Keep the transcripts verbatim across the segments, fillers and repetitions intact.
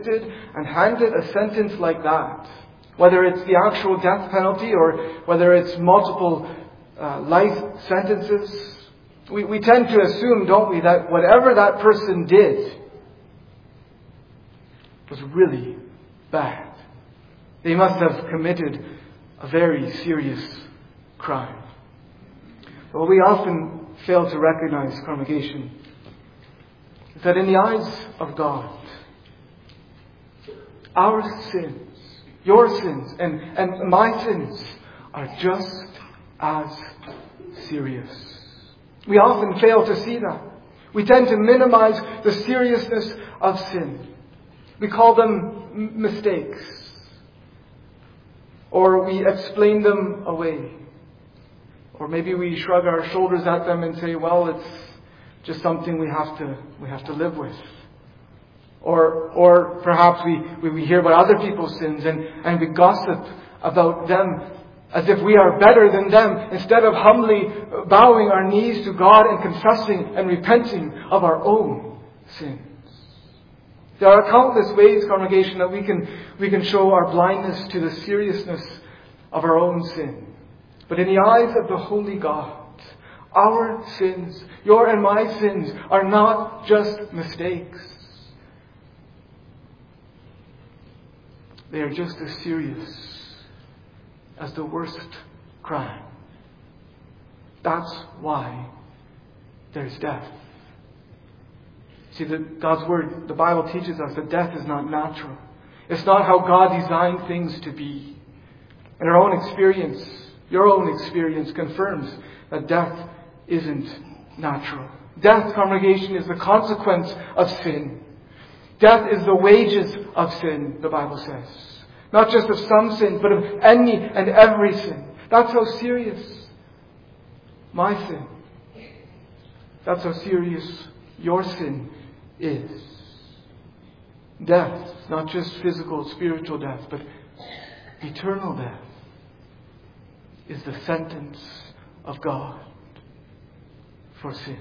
convicted and handed a sentence like that, whether it's the actual death penalty or whether it's multiple uh, life sentences, we, we tend to assume, don't we, that whatever that person did was really bad. They must have committed a very serious crime. But what we often fail to recognize, congregation, is that in the eyes of God, our sins, your sins, and, and my sins are just as serious. We often fail to see that. We tend to minimize the seriousness of sin. We call them m- mistakes. Or we explain them away. Or maybe we shrug our shoulders at them and say, well, it's just something we have to we have to live with. Or or perhaps we, we, we hear about other people's sins and, and we gossip about them as if we are better than them, instead of humbly bowing our knees to God and confessing and repenting of our own sins. There are countless ways, congregation, that we can we can show our blindness to the seriousness of our own sin. But in the eyes of the holy God, our sins, your and my sins, are not just mistakes. They are just as serious as the worst crime. That's why there's death. See, the, God's Word, the Bible teaches us that death is not natural. It's not how God designed things to be. And our own experience, your own experience, confirms that death isn't natural. Death, congregation, is the consequence of sin. Death is the wages of sin, the Bible says. Not just of some sin, but of any and every sin. That's how serious my sin. That's how serious your sin is. Death, not just physical, spiritual death, but eternal death, is the sentence of God for sin.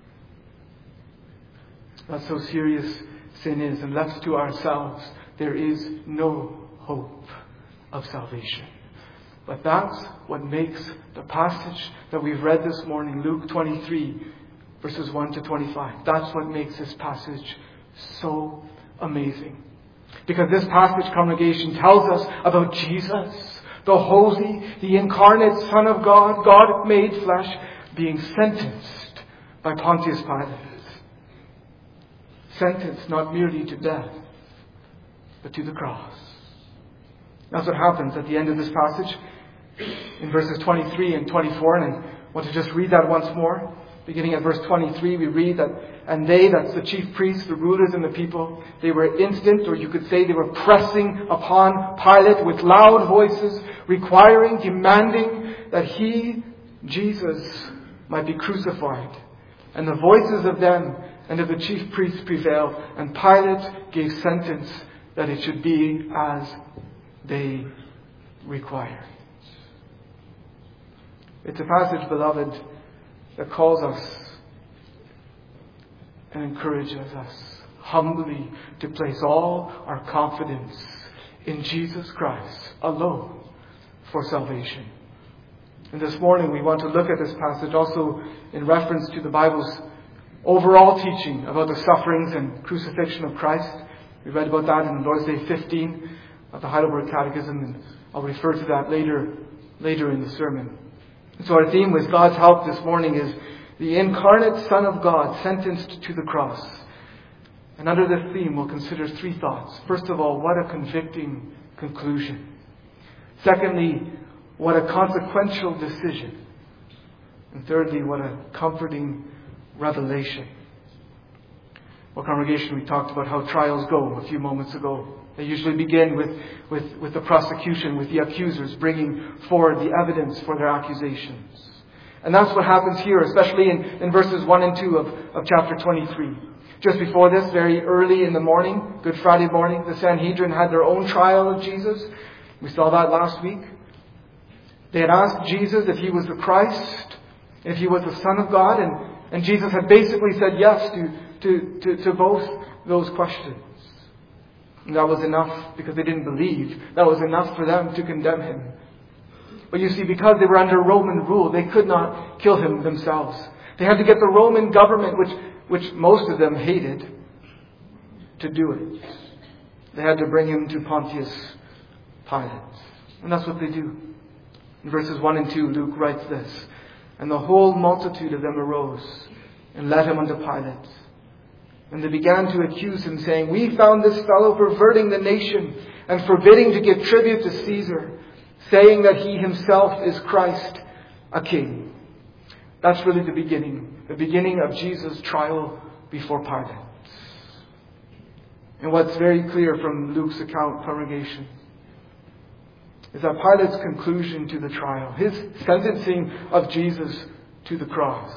That's how serious sin is, and left to ourselves, there is no hope of salvation. But that's what makes the passage that we've read this morning, Luke twenty-three, verses one to twenty-five, that's what makes this passage so amazing. Because this passage, congregation, tells us about Jesus, the holy, the incarnate Son of God, God made flesh, being sentenced by Pontius Pilate. Sentenced not merely to death, but to the cross. That's what happens at the end of this passage in verses twenty-three and twenty-four. And I want to just read that once more. Beginning at verse twenty-three, we read that, and they, that's the chief priests, the rulers and the people, they were instant, or you could say they were pressing upon Pilate with loud voices, requiring, demanding that he, Jesus, might be crucified. And the voices of them and of the chief priests prevailed, and Pilate gave sentence that it should be as they required. It's a passage, beloved, that calls us and encourages us humbly to place all our confidence in Jesus Christ alone for salvation. And this morning we want to look at this passage also in reference to the Bible's overall teaching about the sufferings and crucifixion of Christ. We read about that in Lord's Day fifteen of the Heidelberg Catechism, and I'll refer to that later, later in the sermon. And so our theme with God's help this morning is the incarnate Son of God sentenced to the cross. And under this theme we'll consider three thoughts. First of all, what a convicting conclusion. Secondly, what a consequential decision. And thirdly, what a comforting revelation. Well, congregation, we talked about how trials go a few moments ago. They usually begin with, with, with the prosecution, with the accusers bringing forward the evidence for their accusations. And that's what happens here, especially in, in verses one and two of, of chapter twenty-three. Just before this, very early in the morning, Good Friday morning, the Sanhedrin had their own trial of Jesus. We saw that last week. They had asked Jesus if he was the Christ, if he was the Son of God, and, and Jesus had basically said yes to, to, to, to both those questions. And that was enough because they didn't believe. That was enough for them to condemn him. But you see, because they were under Roman rule, they could not kill him themselves. They had to get the Roman government, which, which most of them hated, to do it. They had to bring him to Pontius Pilate. And that's what they do. In verses one and two, Luke writes this. And the whole multitude of them arose and led him unto Pilate. And they began to accuse him, saying, We found this fellow perverting the nation and forbidding to give tribute to Caesar, saying that he himself is Christ, a king. That's really the beginning. The beginning of Jesus' trial before Pilate. And what's very clear from Luke's account, congregation, is that Pilate's conclusion to the trial, his sentencing of Jesus to the cross,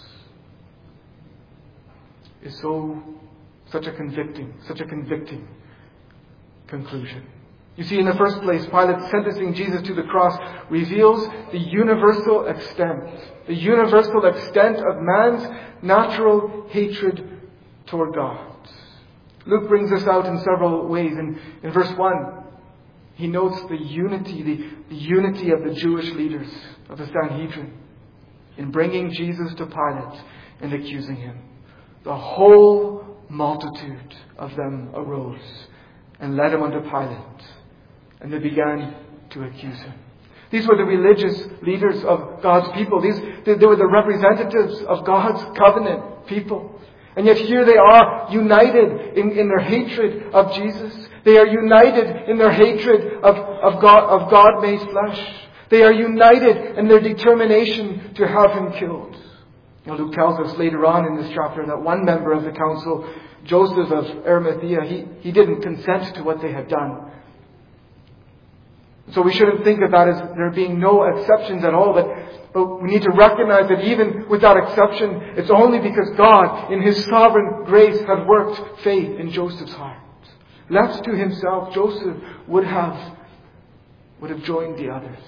is so, such a convicting, such a convicting conclusion. You see, in the first place, Pilate sentencing Jesus to the cross reveals the universal extent, the universal extent of man's natural hatred toward God. Luke brings this out in several ways. In, in verse one, he notes the unity, the, the unity of the Jewish leaders of the Sanhedrin in bringing Jesus to Pilate and accusing him. The whole multitude of them arose and led him unto Pilate, and they began to accuse him. These were the religious leaders of God's people. These, they, they were the representatives of God's covenant people. And yet here they are united in, in their hatred of Jesus. They are united in their hatred of, of God, of God made flesh. They are united in their determination to have him killed. Now, Luke tells us later on in this chapter that one member of the council, Joseph of Arimathea, he, he didn't consent to what they had done. So we shouldn't think of that as there being no exceptions at all, but, but we need to recognize that even with that exception, it's only because God, in His sovereign grace, had worked faith in Joseph's heart. Left to himself, Joseph would have, would have joined the others.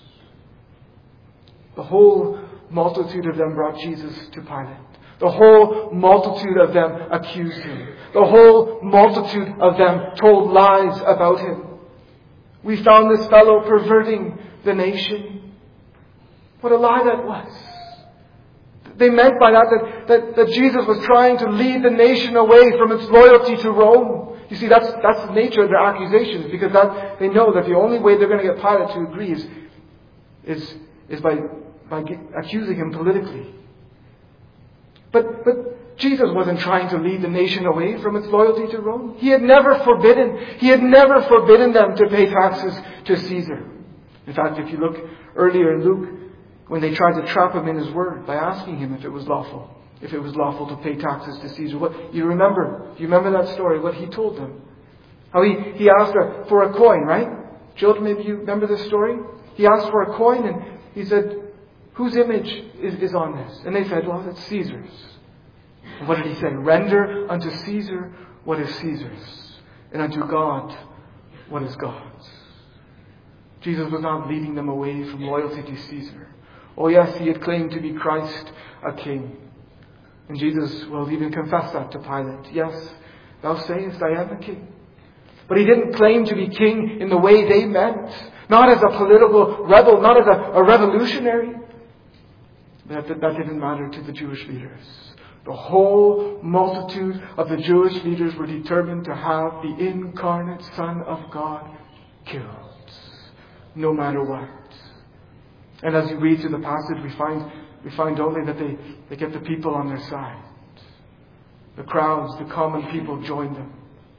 The whole multitude of them brought Jesus to Pilate. The whole multitude of them accused him. The whole multitude of them told lies about him. We found this fellow perverting the nation. What a lie that was. They meant by that that, that that Jesus was trying to lead the nation away from its loyalty to Rome. You see, that's that's the nature of their accusations, because that they know that the only way they're going to get Pilate to agree is is, is by by accusing him politically. But but Jesus wasn't trying to lead the nation away from its loyalty to Rome. He had never forbidden, he had never forbidden them to pay taxes to Caesar. In fact, if you look earlier in Luke, when they tried to trap him in his word by asking him if it was lawful, if it was lawful to pay taxes to Caesar. What you remember? You remember that story? What he told them? How he he asked for a coin, right? Children, maybe you remember this story. He asked for a coin, and he said, "Whose image is, is on this?" And they said, "Well, it's Caesar's." And what did he say? "Render unto Caesar what is Caesar's, and unto God what is God's." Jesus was not leading them away from loyalty to Caesar. Oh yes, he had claimed to be Christ, a king. And Jesus will even confess that to Pilate. "Yes, thou sayest I am a king." But he didn't claim to be king in the way they meant. Not as a political rebel, not as a, a revolutionary. That, that, that didn't matter to the Jewish leaders. The whole multitude of the Jewish leaders were determined to have the incarnate Son of God killed, no matter what. And as you read through the passage, we find we find only that they, they get the people on their side. The crowds, the common people join them.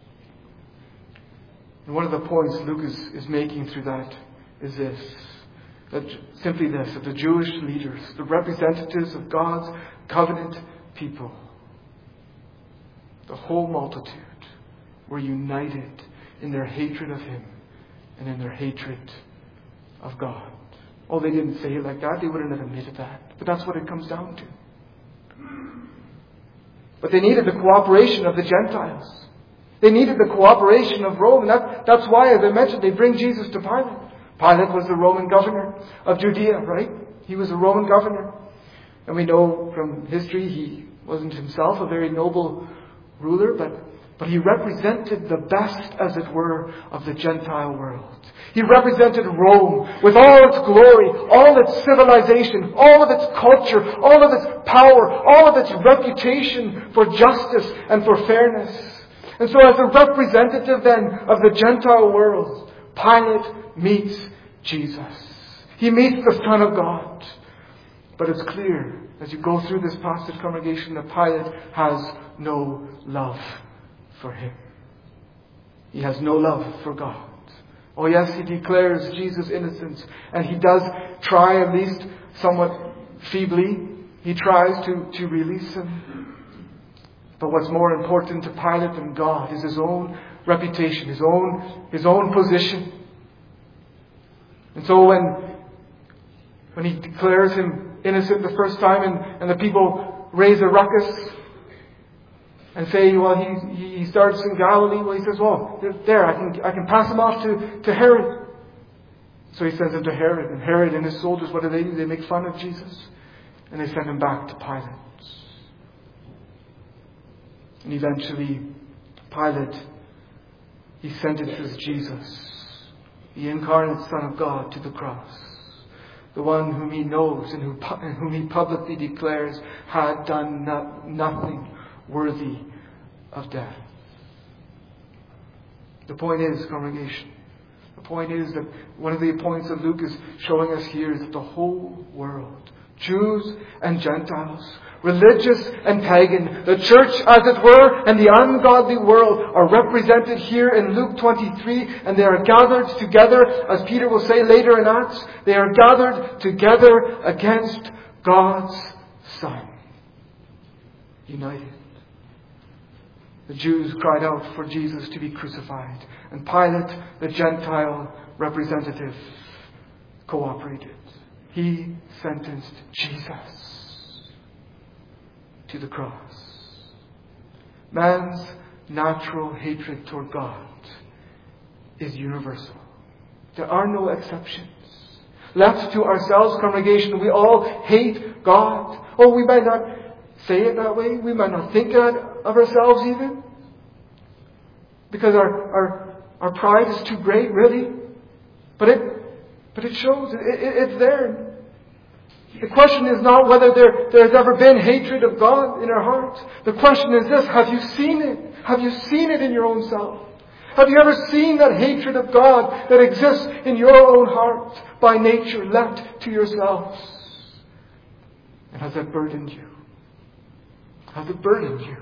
And one of the points Luke is, is making through that is this. That simply this, that the Jewish leaders, the representatives of God's covenant people, the whole multitude were united in their hatred of Him and in their hatred of God. Oh, they didn't say it like that. They wouldn't have admitted that. But that's what it comes down to. But they needed the cooperation of the Gentiles. They needed the cooperation of Rome. And that, that's why, as I mentioned, they bring Jesus to Pilate. Pilate was the Roman governor of Judea, right? He was a Roman governor. And we know from history he wasn't himself a very noble ruler, but But he represented the best, as it were, of the Gentile world. He represented Rome with all its glory, all its civilization, all of its culture, all of its power, all of its reputation for justice and for fairness. And so as a representative then of the Gentile world, Pilate meets Jesus. He meets the Son of God. But it's clear, as you go through this passage, congregation, that Pilate has no love for him. He has no love for God. Oh yes, he declares Jesus' innocence, and he does try, at least somewhat feebly, he tries to, to release him. But what's more important to Pilate than God is his own reputation, his own, his own position. And so when, when he declares him innocent the first time, and, and the people raise a ruckus and say, well, he, he starts in Galilee. Well, he says, well, there, I can, I can pass him off to, to Herod. So he sends him to Herod. And Herod and his soldiers, what do they do? They make fun of Jesus. And they send him back to Pilate. And eventually, Pilate, he sentences Jesus, the incarnate Son of God, to the cross. The one whom he knows and who, whom he publicly declares had done no, nothing worthy of death. The point is, congregation, the point is that one of the points that Luke is showing us here is that the whole world, Jews and Gentiles, religious and pagan, the church as it were, and the ungodly world are represented here in Luke twenty-three, and they are gathered together, as Peter will say later in Acts, they are gathered together against God's Son. United. The Jews cried out for Jesus to be crucified, and Pilate, the Gentile representative, cooperated. He sentenced Jesus to the cross. Man's natural hatred toward God is universal. There are no exceptions. Left to ourselves, congregation, we all hate God. Oh, we might not say it that way. We might not think that of ourselves even. Because our, our, our pride is too great, really. But it, but it shows. It, it, it's there. The question is not whether there, there has ever been hatred of God in our hearts. The question is this: have you seen it? Have you seen it in your own self? Have you ever seen that hatred of God that exists in your own heart by nature, left to yourselves? And has that burdened you? Has it burdened you?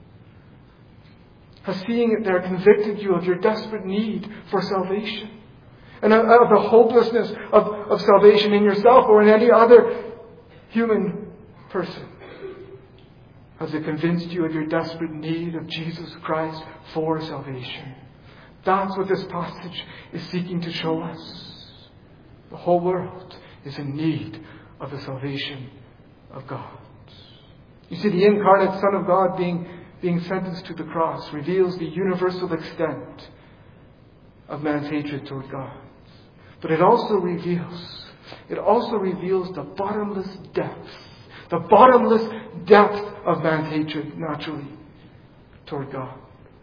Has seeing it there convicted you of your desperate need for salvation? And of the hopelessness of, of salvation in yourself or in any other human person? Has it convinced you of your desperate need of Jesus Christ for salvation? That's what this passage is seeking to show us. The whole world is in need of the salvation of God. You see, the incarnate Son of God being, being sentenced to the cross reveals the universal extent of man's hatred toward God. But it also reveals, it also reveals the bottomless depth, the bottomless depth of man's hatred naturally toward God.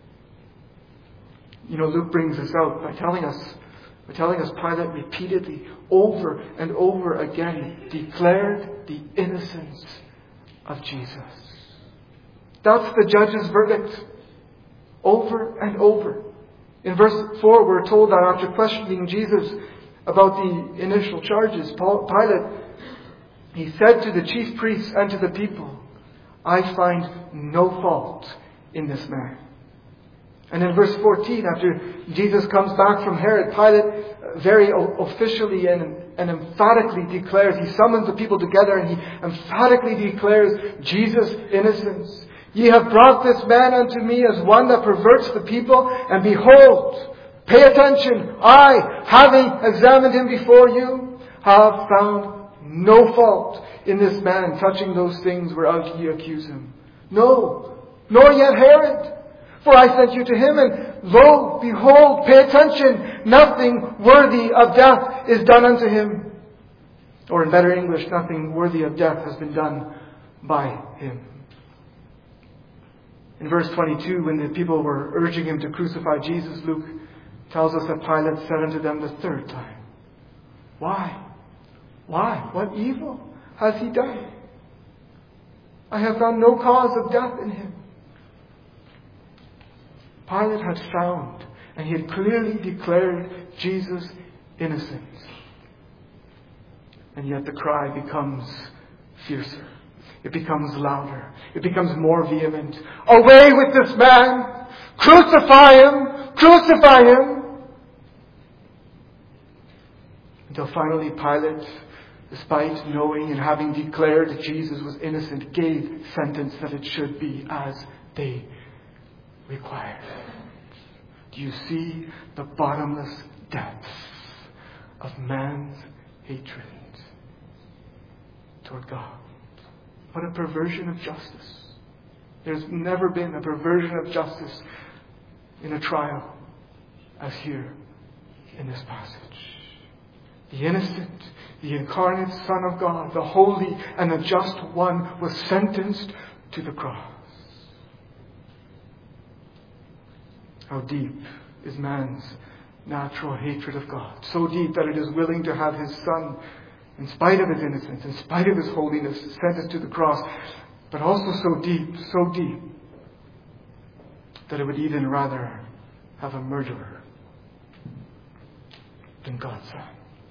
You know, Luke brings this out by telling us, by telling us Pilate repeatedly, over and over again, declared the innocence of Jesus. That's the judge's verdict. Over and over. In verse four, we're told that after questioning Jesus about the initial charges, Pilate, he said to the chief priests and to the people, "I find no fault in this man." And in verse fourteen, after Jesus comes back from Herod, Pilate very officially and, and emphatically declares, he summons the people together and he emphatically declares Jesus' innocence. "Ye have brought this man unto me as one that perverts the people, and behold," pay attention, "I, having examined him before you, have found no fault in this man touching those things whereof ye accuse him. No, nor yet Herod. For I sent you to him, and lo, behold," pay attention, "nothing worthy of death is done unto him." Or in better English, nothing worthy of death has been done by him. In verse twenty-two, when the people were urging him to crucify Jesus, Luke tells us that Pilate said unto them the third time, Why? Why? What evil has he done? I have found no cause of death in him. Pilate had found, and he had clearly declared Jesus innocent. And yet the cry becomes fiercer. It becomes louder. It becomes more vehement. Away with this man! Crucify him! Crucify him! Until finally Pilate, despite knowing and having declared that Jesus was innocent, gave sentence that it should be as they required. Do you see the bottomless depths of man's hatred toward God? What a perversion of justice. There's never been a perversion of justice in a trial as here in this passage. The innocent, the incarnate Son of God, the holy and the just one, was sentenced to the cross. How deep is man's natural hatred of God? So deep that it is willing to have his Son, in spite of his innocence, in spite of his holiness, sentenced to the cross, but also so deep, so deep, that it would even rather have a murderer than God's Son.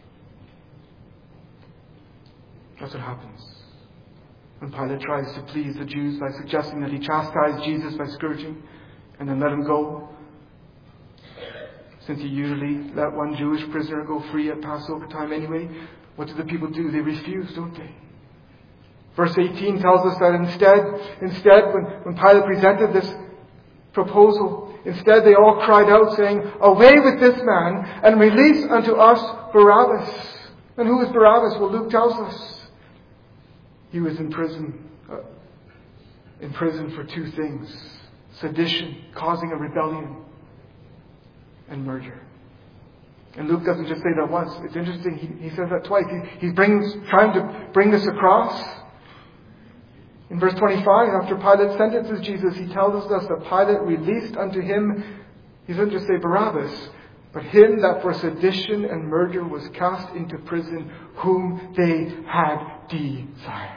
That's what happens when Pilate tries to please the Jews by suggesting that he chastise Jesus by scourging and then let him go. Since he usually let one Jewish prisoner go free at Passover time anyway, what do the people do? They refuse, don't they? Verse eighteen tells us that instead, instead when, when Pilate presented this proposal, instead they all cried out saying, Away with this man and release unto us Barabbas. And who is Barabbas? Well, Luke tells us. He was in prison, uh, in prison for two things. Sedition, causing a rebellion, and murder. And Luke doesn't just say that once. It's interesting. He, he says that twice. He, he brings, trying to bring this across. In verse twenty-five, after Pilate sentences Jesus, he tells us that Pilate released unto him, he doesn't just say Barabbas, but him that for sedition and murder was cast into prison, whom they had desired.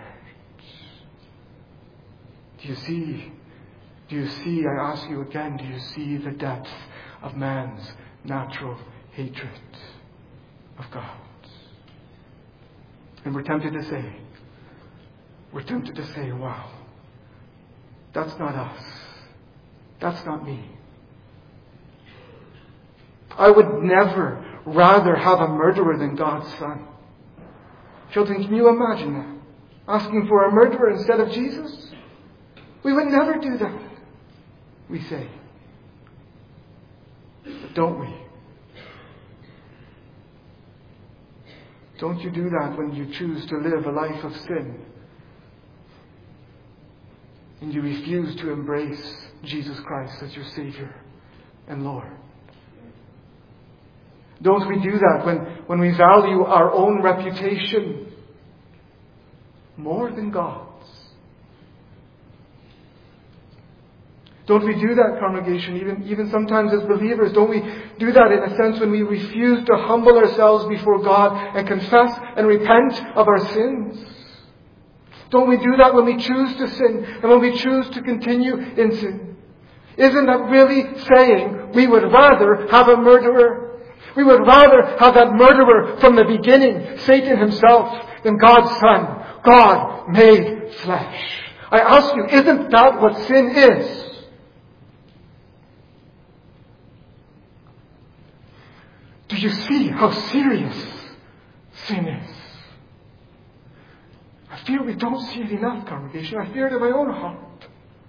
Do you see? Do you see, I ask you again, do you see the depth of man's natural hatred of God? And we're tempted to say, we're tempted to say, wow, that's not us. That's not me. I would never rather have a murderer than God's Son. Children, can you imagine that? Asking for a murderer instead of Jesus? We would never do that, we say. But don't we? Don't you do that when you choose to live a life of sin and you refuse to embrace Jesus Christ as your Savior and Lord? Don't we do that when, when we value our own reputation more than God's? Don't we do that, congregation, even, even sometimes as believers? Don't we do that in a sense when we refuse to humble ourselves before God and confess and repent of our sins? Don't we do that when we choose to sin and when we choose to continue in sin? Isn't that really saying we would rather have a murderer? We would rather have that murderer from the beginning, Satan himself, than God's Son, God made flesh. I ask you, isn't that what sin is? Do you see how serious sin is? I fear we don't see it enough, congregation. I fear it in my own heart.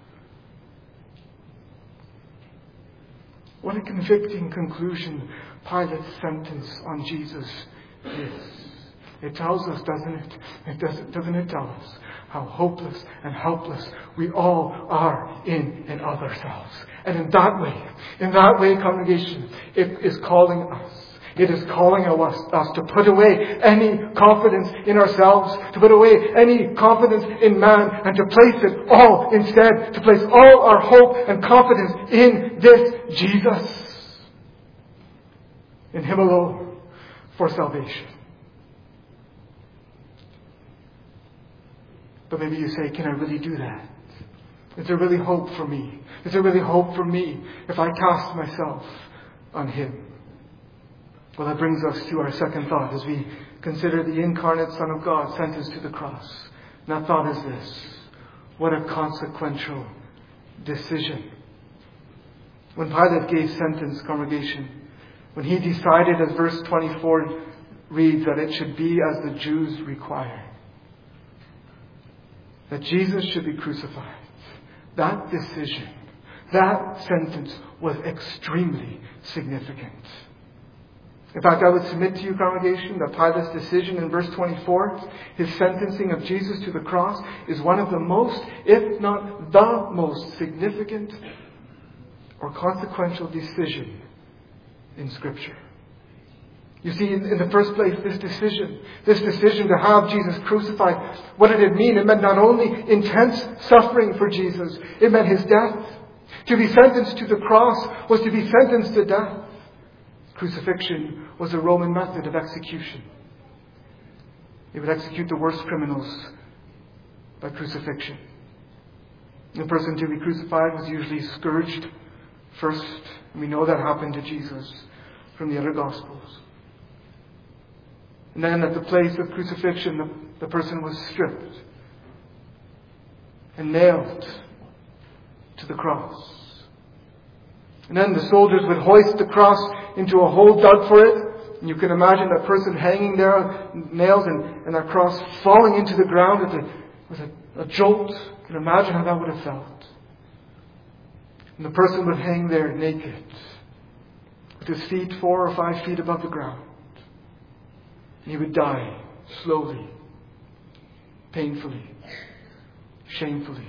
What a convicting conclusion Pilate's sentence on Jesus is. It tells us, doesn't it? It doesn't, doesn't it tell us how hopeless and helpless we all are in and of ourselves. And in that way, in that way, congregation, it is calling us. It is calling us, us to put away any confidence in ourselves, to put away any confidence in man, and to place it all instead, to place all our hope and confidence in this Jesus. In Him alone for salvation. But maybe you say, can I really do that? Is there really hope for me? Is there really hope for me if I cast myself on Him? Well, that brings us to our second thought as we consider the incarnate Son of God sentenced to the cross. And that thought is this: what a consequential decision. When Pilate gave sentence, congregation, when he decided, as verse twenty-four reads, that it should be as the Jews require, that Jesus should be crucified, that decision, that sentence was extremely significant. In fact, I would submit to you, congregation, that Pilate's decision in verse twenty-four, his sentencing of Jesus to the cross, is one of the most, if not the most significant or consequential decision in Scripture. You see, in, in the first place, this decision, this decision to have Jesus crucified, what did it mean? It meant not only intense suffering for Jesus, it meant His death. To be sentenced to the cross was to be sentenced to death. Crucifixion was a Roman method of execution. They would execute the worst criminals by crucifixion. The person to be crucified was usually scourged first. And we know that happened to Jesus from the other Gospels. And then at the place of crucifixion, the, the person was stripped and nailed to the cross. And then the soldiers would hoist the cross into a hole dug for it. And you can imagine that person hanging there, nails, and, and that cross falling into the ground with a, with a, a jolt. You can imagine how that would have felt. And the person would hang there naked, with his feet four or five feet above the ground. And he would die slowly, painfully, shamefully,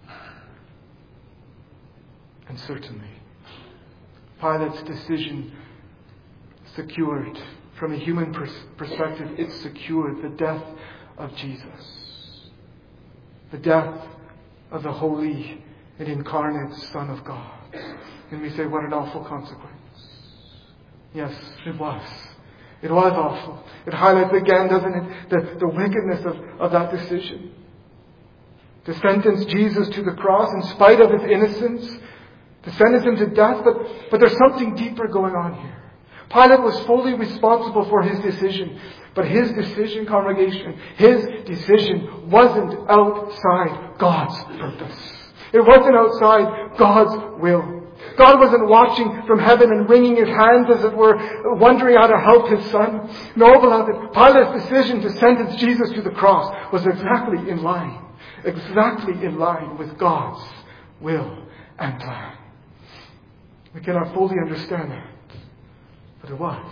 and certainly. Pilate's decision secured, from a human pers- perspective, it secured the death of Jesus. The death of the holy and incarnate Son of God. And we say, what an awful consequence. Yes, it was. It was awful. It highlights again, doesn't it, the, the wickedness of, of that decision. To sentence Jesus to the cross in spite of His innocence, to sentence Him to death, but, but there's something deeper going on here. Pilate was fully responsible for his decision, but his decision, congregation, his decision wasn't outside God's purpose. It wasn't outside God's will. God wasn't watching from heaven and wringing His hands, as it were, wondering how to help His Son. No, beloved, Pilate's decision to sentence Jesus to the cross was exactly in line, exactly in line with God's will and plan. We cannot fully understand that, but it was.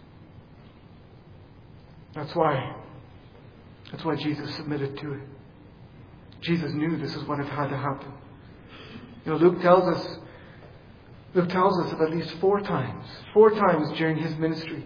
That's why, that's why Jesus submitted to it. Jesus knew this is what had had to happen. You know, Luke tells us, Luke tells us of at least four times, four times during His ministry,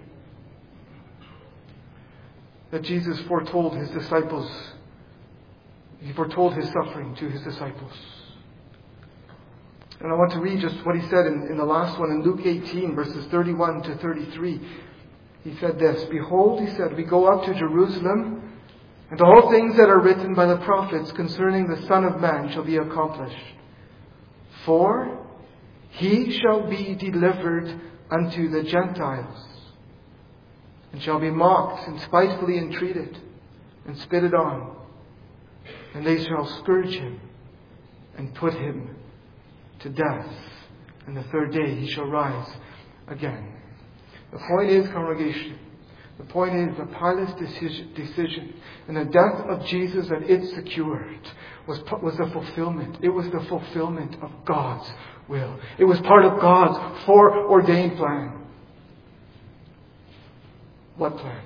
that Jesus foretold His disciples, He foretold His suffering to His disciples. And I want to read just what He said in, in the last one, in Luke eighteen, verses thirty-one to thirty-three. He said this, "Behold," He said, "we go up to Jerusalem, and all things that are written by the prophets concerning the Son of Man shall be accomplished. For He shall be delivered unto the Gentiles, and shall be mocked and spitefully entreated, and spitted on. And they shall scourge Him, and put Him to death. And the third day He shall rise again." The point is, congregation, the point is that Pilate's decision, decision and the death of Jesus that it secured was, was the fulfillment. It was the fulfillment of God's will. It was part of God's foreordained plan. What plan?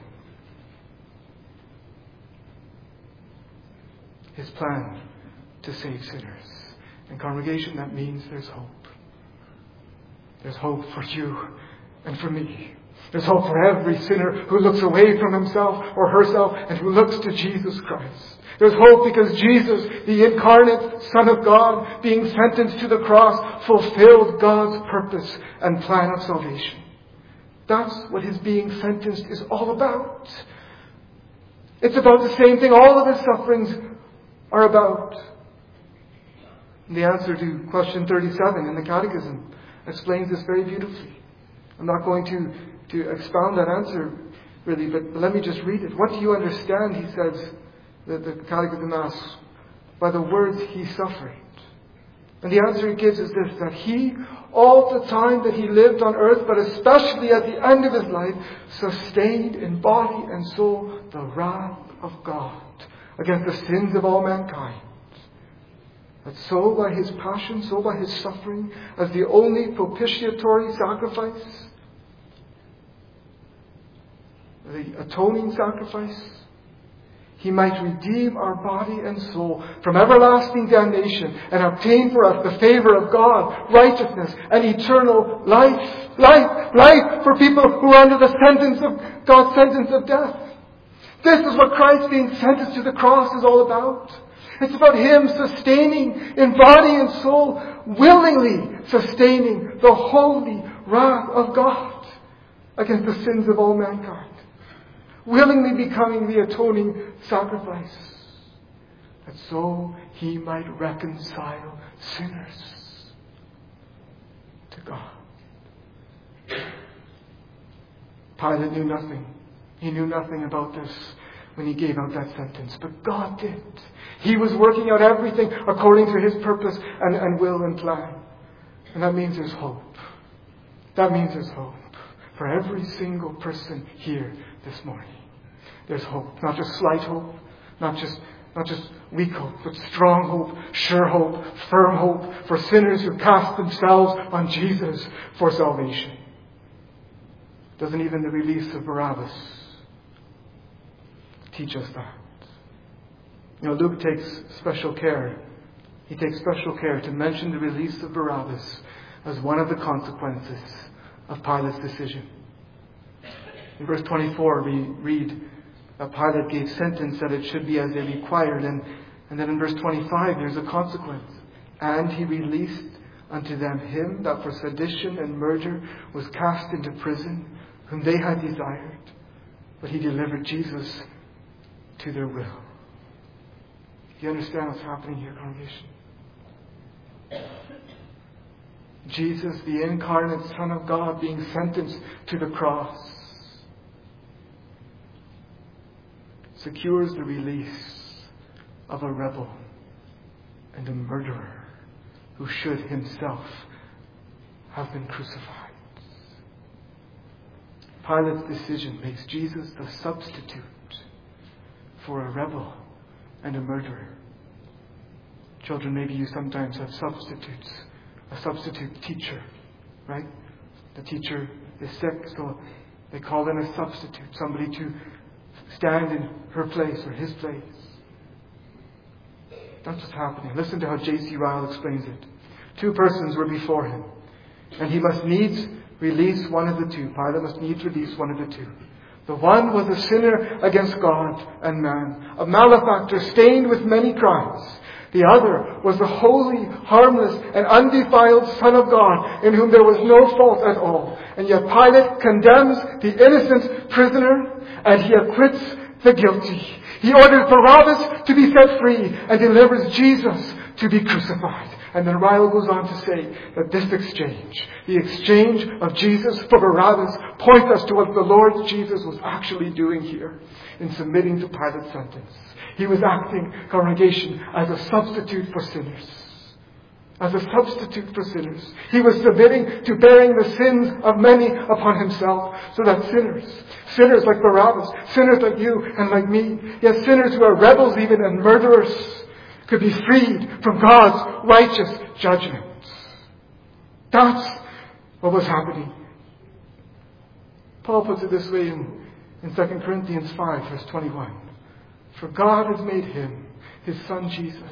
His plan to save sinners. And congregation, that means there's hope. There's hope for you and for me. There's hope for every sinner who looks away from himself or herself and who looks to Jesus Christ. There's hope because Jesus, the incarnate Son of God, being sentenced to the cross, fulfilled God's purpose and plan of salvation. That's what his being sentenced is all about. It's about the same thing all of his sufferings are about. And the answer to question thirty-seven in the Catechism explains this very beautifully. I'm not going to, to expound that answer really, but, but let me just read it. What do you understand, he says, the, the Catechism asks, by the words he suffered? And the answer he gives is this, that he, all the time that he lived on earth, but especially at the end of his life, sustained in body and soul the wrath of God against the sins of all mankind. That so by his passion, so by his suffering, as the only propitiatory sacrifice, the atoning sacrifice, he might redeem our body and soul from everlasting damnation and obtain for us the favor of God, righteousness, and eternal life. Life, life for people who are under the sentence of God's sentence of death. This is what Christ being sentenced to the cross is all about. It's about him sustaining in body and soul, willingly sustaining the holy wrath of God against the sins of all mankind. Willingly becoming the atoning sacrifice, that so he might reconcile sinners to God. Pilate knew nothing. He knew nothing about this when he gave out that sentence, but God did. He was working out everything according to his purpose and, and will and plan. And that means there's hope. That means there's hope for every single person here this morning. There's hope. Not just slight hope, not just not just weak hope, but strong hope, sure hope, firm hope for sinners who cast themselves on Jesus for salvation. Doesn't even the release of Barabbas teach us that? You know, Luke takes special care. He takes special care to mention the release of Barabbas as one of the consequences of Pilate's decision. In verse twenty-four, we read that Pilate gave sentence that it should be as they required. And, and then in verse twenty-five, there's a consequence. And he released unto them him that for sedition and murder was cast into prison, whom they had desired. But he delivered Jesus to their will. Do you understand what's happening here, congregation? Jesus, the incarnate Son of God, being sentenced to the cross, secures the release of a rebel and a murderer who should himself have been crucified. Pilate's decision makes Jesus the substitute for a rebel and a murderer. Children, maybe you sometimes have substitutes. A substitute teacher, right? The teacher is sick, so they call in a substitute, somebody to stand in her place or his place. That's what's happening. Listen to how J C Ryle explains it. Two persons were before him, and he must needs release one of the two. Pilate must needs release one of the two. The one was a sinner against God and man, a malefactor stained with many crimes. The other was the holy, harmless, and undefiled Son of God, in whom there was no fault at all. And yet Pilate condemns the innocent prisoner, and he acquits the guilty. He orders Barabbas to be set free, and delivers Jesus to be crucified. And then Ryle goes on to say that this exchange, the exchange of Jesus for Barabbas, points us to what the Lord Jesus was actually doing here in submitting to Pilate's sentence. He was acting, congregation, as a substitute for sinners. As a substitute for sinners. He was submitting to bearing the sins of many upon himself, so that sinners, sinners like Barabbas, sinners like you and like me, yes, sinners who are rebels even and murderers, could be freed from God's righteous judgment. That's what was happening. Paul puts it this way in, in Second Corinthians five, verse twenty-one. For God has made him, his Son Jesus,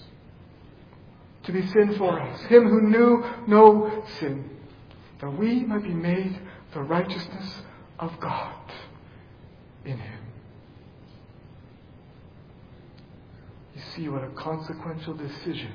to be sin for us, him who knew no sin, that we might be made the righteousness of God in him. You see what a consequential decision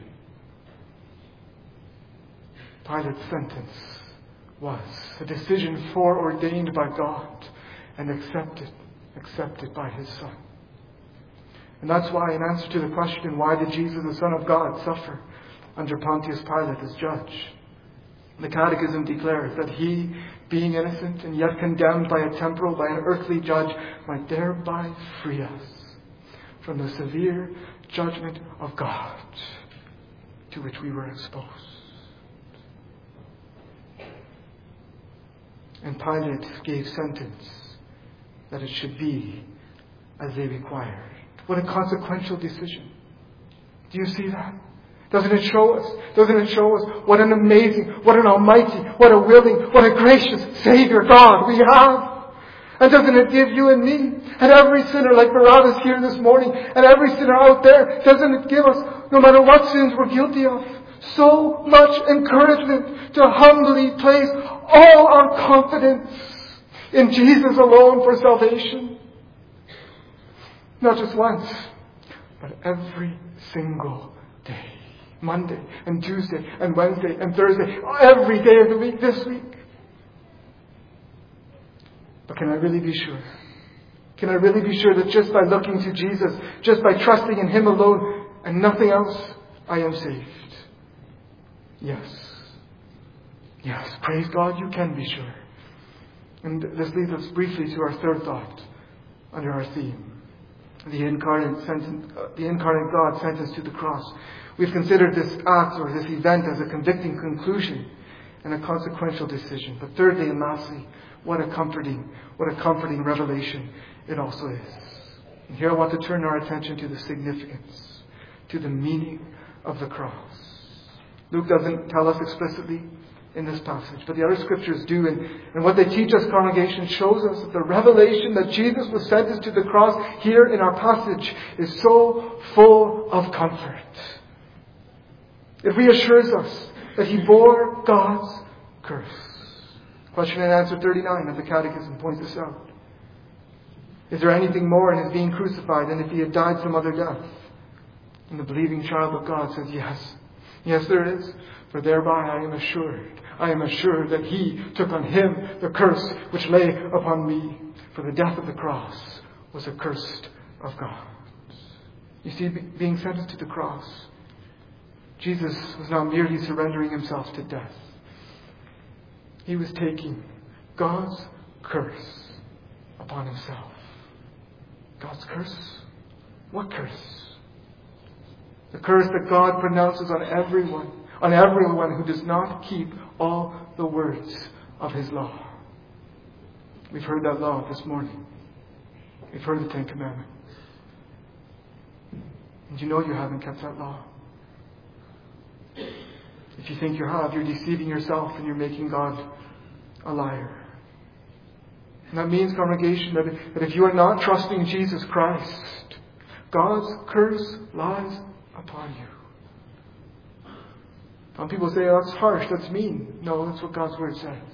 Pilate's sentence was. A decision foreordained by God and accepted, accepted by his Son. And that's why, in answer to the question, why did Jesus, the Son of God, suffer under Pontius Pilate as judge? The Catechism declares that he, being innocent and yet condemned by a temporal, by an earthly judge, might thereby free us from the severe judgment of God to which we were exposed. And Pilate gave sentence that it should be as they required. What a consequential decision. Do you see that? Doesn't it show us? Doesn't it show us what an amazing, what an almighty, what a willing, what a gracious Savior God we have? And doesn't it give you and me and every sinner like Barabbas here this morning and every sinner out there, doesn't it give us, no matter what sins we're guilty of, so much encouragement to humbly place all our confidence in Jesus alone for salvation? Not just once, but every single day. Monday and Tuesday and Wednesday and Thursday, every day of the week this week. But can I really be sure? Can I really be sure that just by looking to Jesus, just by trusting in him alone and nothing else, I am saved? Yes. Yes, praise God, you can be sure. And this leads us briefly to our third thought under our theme. The incarnate, sentence, uh, the incarnate God sentenced to the cross. We've considered this act or this event as a convicting conclusion and a consequential decision. But thirdly and lastly, what a comforting, what a comforting revelation it also is. And here I want to turn our attention to the significance, to the meaning of the cross. Luke doesn't tell us explicitly in this passage, but the other scriptures do. And, and what they teach us, congregation, shows us that the revelation that Jesus was sentenced to the cross here in our passage is so full of comfort. It reassures us that he bore God's curse. Question and answer thirty-nine of the Catechism points this out. Is there anything more in his being crucified than if he had died some other death? And the believing child of God says yes. Yes, there is. For thereby I am assured, I am assured that he took on him the curse which lay upon me. For the death of the cross was accursed of God. You see, being sentenced to the cross, Jesus was not merely surrendering himself to death. He was taking God's curse upon himself. God's curse? What curse? The curse that God pronounces on everyone, on everyone who does not keep all the words of his law. We've heard that law this morning. We've heard the Ten Commandments. And you know you haven't kept that law. If you think you have, you're deceiving yourself and you're making God a liar. And that means, congregation, that if, that if you are not trusting Jesus Christ, God's curse lies upon you. Some people say, oh, that's harsh, that's mean. No, that's what God's Word says.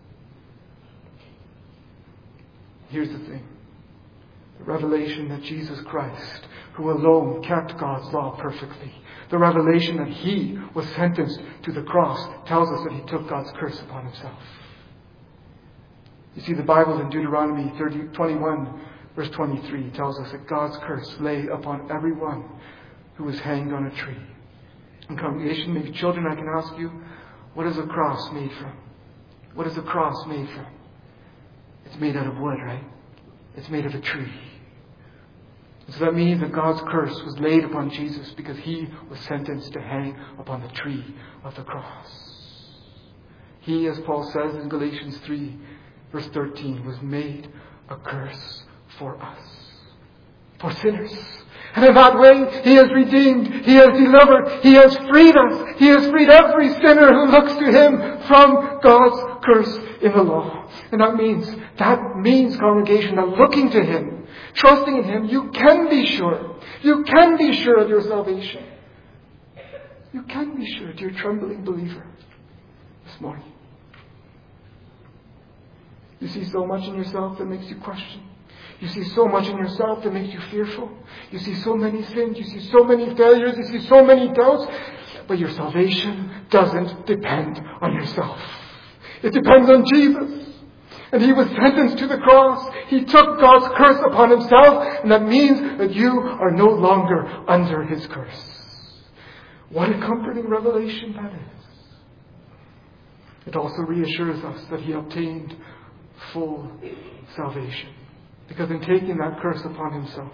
Here's the thing. The revelation that Jesus Christ, who alone kept God's law perfectly, the revelation that he was sentenced to the cross, tells us that he took God's curse upon himself. You see, the Bible in Deuteronomy thirty, twenty-one, verse twenty-three, tells us that God's curse lay upon everyone who was hanged on a tree. And congregation, maybe children, I can ask you, what is a cross made from? What is a cross made from? It's made out of wood, right? It's made of a tree. So that means that God's curse was laid upon Jesus because he was sentenced to hang upon the tree of the cross. He, as Paul says in Galatians three, verse thirteen, was made a curse for us, for sinners. And in that way, he has redeemed, he has delivered, he has freed us. He has freed every sinner who looks to him from God's curse in the law. And that means, that means, congregation, that looking to him, trusting in him, you can be sure. You can be sure of your salvation. You can be sure, dear trembling believer, this morning. You see so much in yourself that makes you question. You see so much in yourself that makes you fearful. You see so many sins. You see so many failures. You see so many doubts. But your salvation doesn't depend on yourself. It depends on Jesus. And He was sentenced to the cross. He took God's curse upon Himself. And that means that you are no longer under His curse. What a comforting revelation that is. It also reassures us that He obtained full salvation. Because in taking that curse upon Himself,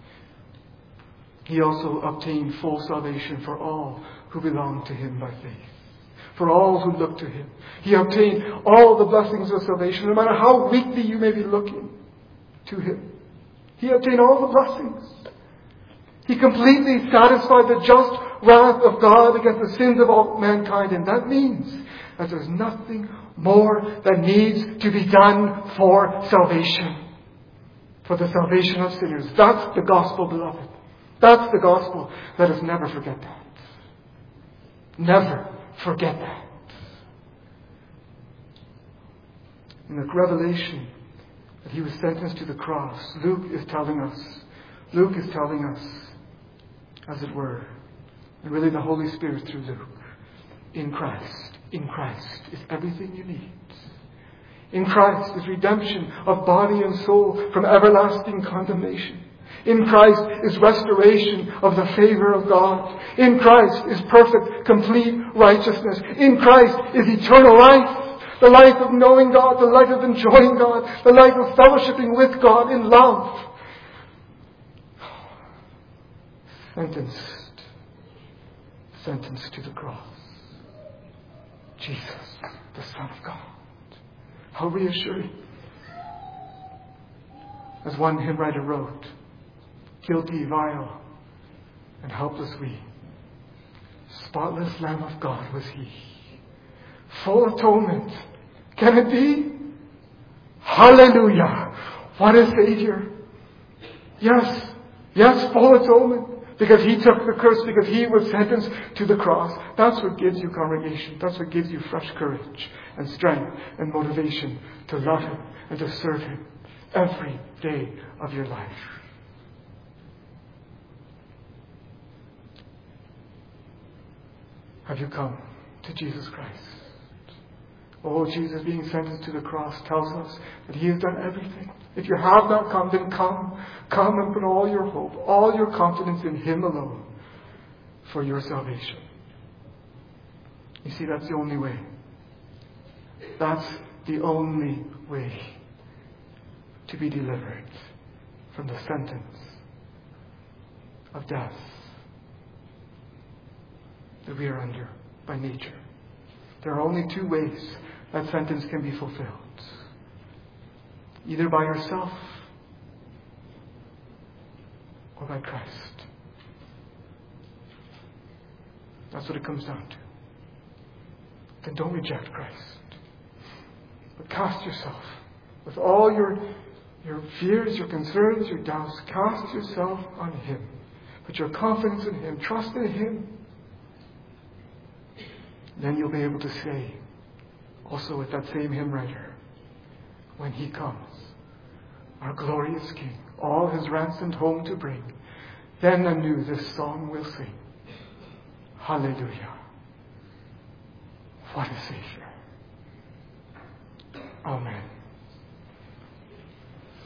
He also obtained full salvation for all who belong to Him by faith. For all who look to Him. He obtained all the blessings of salvation, no matter how weakly you may be looking to Him. He obtained all the blessings. He completely satisfied the just wrath of God against the sins of all mankind. And that means that there's nothing more that needs to be done for salvation. For the salvation of sinners. That's the gospel, beloved. That's the gospel. Let us never forget that. Never forget that. In the revelation that He was sentenced to the cross, Luke is telling us, Luke is telling us, as it were, and really the Holy Spirit through Luke, in Christ, in Christ is everything you need. In Christ is redemption of body and soul from everlasting condemnation. In Christ is restoration of the favor of God. In Christ is perfect, complete righteousness. In Christ is eternal life. The life of knowing God, the life of enjoying God, the life of fellowshipping with God in love. Sentenced, sentenced to the cross. Jesus, the Son of God. How reassuring. As one hymn writer wrote, guilty, vile, and helpless we, spotless Lamb of God was He. Full atonement. Can it be? Hallelujah. What a Savior. Yes. Yes, full atonement. Because He took the curse, because He was sentenced to the cross. That's what gives you, congregation. That's what gives you fresh courage and strength and motivation to love Him and to serve Him every day of your life. Have you come to Jesus Christ? Oh, Jesus being sentenced to the cross tells us that He has done everything. If you have not come, then come. Come and put all your hope, all your confidence in Him alone for your salvation. You see, that's the only way. That's the only way to be delivered from the sentence of death that we are under by nature. There are only two ways that sentence can be fulfilled. Either by yourself or by Christ. That's what it comes down to. Then don't reject Christ. But cast yourself with all your, your fears, your concerns, your doubts. Cast yourself on Him. Put your confidence in Him. Trust in Him. Then you'll be able to say, also with that same hymn writer, when He comes, our glorious King, all His ransomed home to bring, then anew this song we'll sing. Hallelujah. What a Savior. Amen.